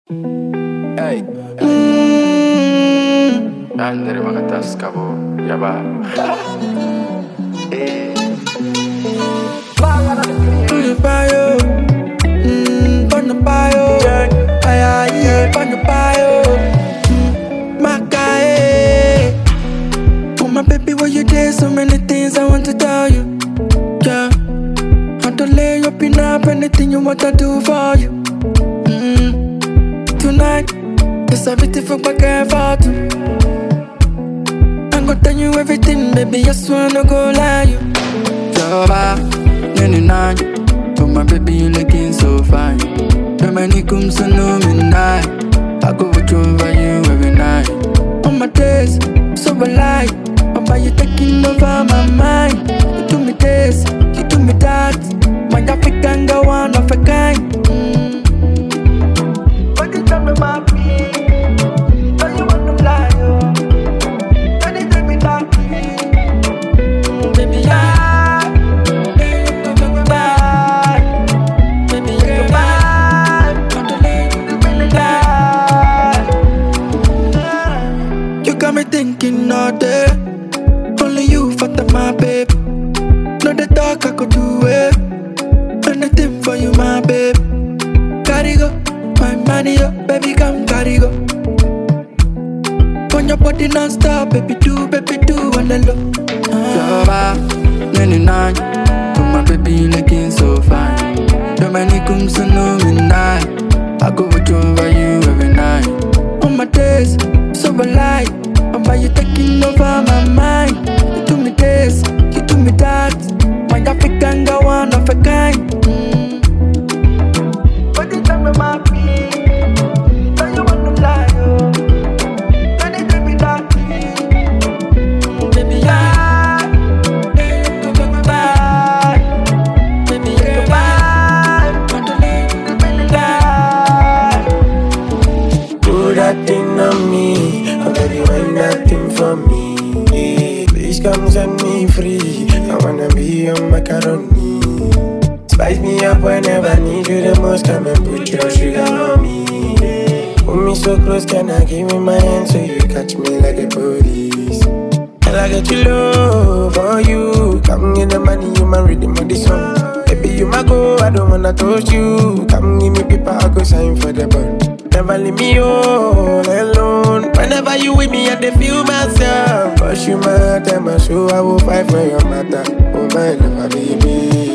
Hey. Andere makatas kabo yaba. Pano payo, pano payo, ay ay, pano payo, Makae. Oh my baby, what you did? So many things I want to tell you. Yeah, how to lay up in up anything you want to do for you. Tonight, it's a beautiful back and forth. I'm gonna tell you everything, baby. I swear no go lie you. Java, 99. Oh my baby, you looking so fine. The many comes so no midnight. I go watch over you every night. On my days, so alive. About you taking over my mind. You do me this, you do me that. My African girl, one of a kind. But you tell me my feet. Tell you want to lie, oh. Tell you take me back. Baby, you got me thinking all day. Only you for my babe. No the talk I could do it. Anything for you, my babe. Carry go, my money up, baby come carry go. On your body non-stop, baby do, and I love. Java, 99. To my baby you looking so fine. The many comes so no midnight. I go watch over you every night. On my days, so alive. About you taking over my mind. You do me this, you do me that. My African girl, one of a kind. But you tell me my feet. Tell you want to lie, oh. Tell you take me that. Baby, baby, put that thing on me, oh baby, wind that thing for me. Please come set me free. I wanna be your macaroni. Spice me up whenever I need you the most. Come and put your sugar on me. Hold me so close, can I give me my hand so you catch me like the police? Girl, I get you love for you. Come get the money, you my rhythm of the song. Baby, you my go, I don't wanna touch you. Come give me paper, I go sign for the bond. Never leave me all alone. Whenever you with me, I dey feel myself. Cause you matter, my soul, I will fight for your matter. Oh my love, baby.